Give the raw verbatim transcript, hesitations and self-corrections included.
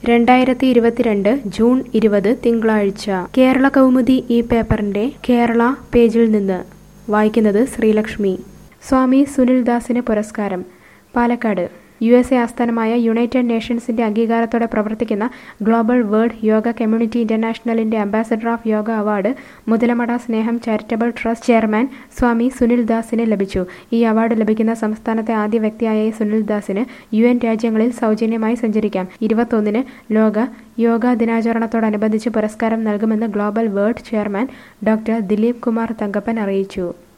രണ്ടായിരത്തി ഇരുപത്തിരണ്ട് ജൂൺ ഇരുപത് തിങ്കളാഴ്ച കേരള കൗമുദി ഈ പേപ്പറിന്റെ കേരള പേജിൽ നിന്ന് വായിക്കുന്നത് ശ്രീലക്ഷ്മി. സ്വാമി സുനിൽദാസിന് പുരസ്കാരം. പാലക്കാട് യു എസ് എ ആസ്ഥാനമായ യുണൈറ്റഡ് നേഷൻസിന്റെ അംഗീകാരത്തോടെ പ്രവർത്തിക്കുന്ന ഗ്ലോബൽ വേൾഡ് യോഗ കമ്മ്യൂണിറ്റി ഇന്റർനാഷണലിന്റെ ambassador of yoga award Muthalamada Sneham charitable trust chairman Swami സുനിൽദാസിന് ലഭിച്ചു. ഈ അവാർഡ് ലഭിക്കുന്ന സംസ്ഥാനത്തെ ആദ്യ വ്യക്തിയായ സുനിൽദാസിന് യു എൻ രാജ്യങ്ങളിൽ സൗജന്യമായി സഞ്ചരിക്കാം. ഇരുപത്തൊന്നിന് ലോക യോഗാ ദിനാചരണത്തോടനുബന്ധിച്ച് പുരസ്കാരം നൽകുമെന്ന് global world chairman doctor Dileep Kumar Thankappan അറിയിച്ചു.